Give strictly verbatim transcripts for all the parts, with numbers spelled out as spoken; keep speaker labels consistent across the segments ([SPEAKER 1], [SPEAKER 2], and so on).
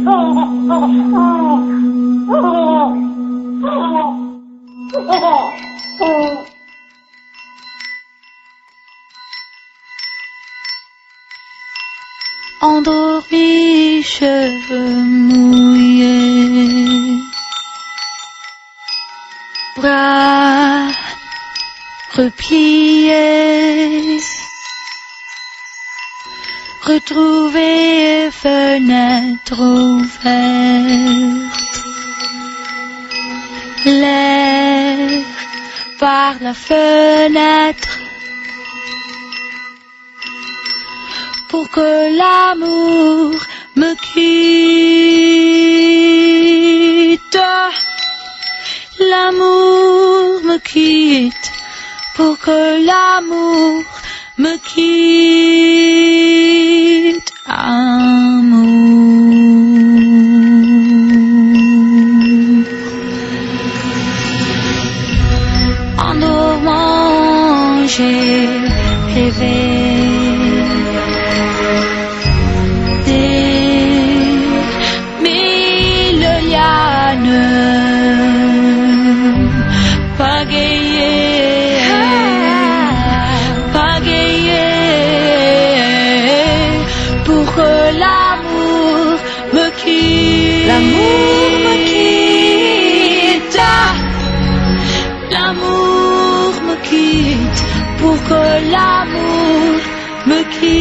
[SPEAKER 1] Endormi, cheveux mouillés, bras repliés, retrouvés, fenêtre ouverte, l'air par la fenêtre, pour que l'amour me quitte, l'amour me quitte, pour que l'amour me quitte, amour. En dormant, j'ai rêvé pagayer, pagayer, pour que l'amour me quitte, l'amour me quitte, l'amour me quitte, pour que l'amour me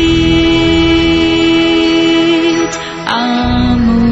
[SPEAKER 1] quitte, amour.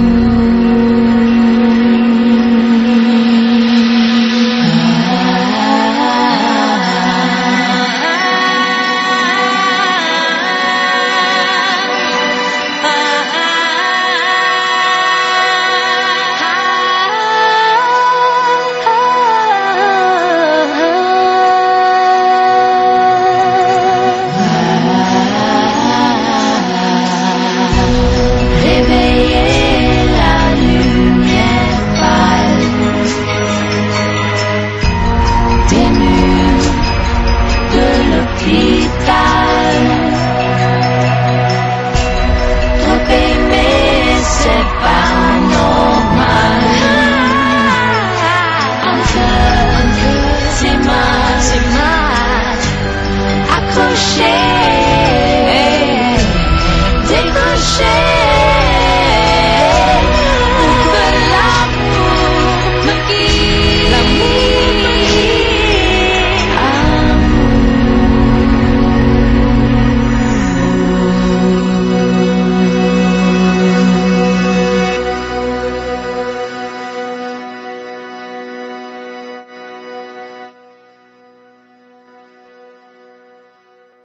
[SPEAKER 1] Décrocher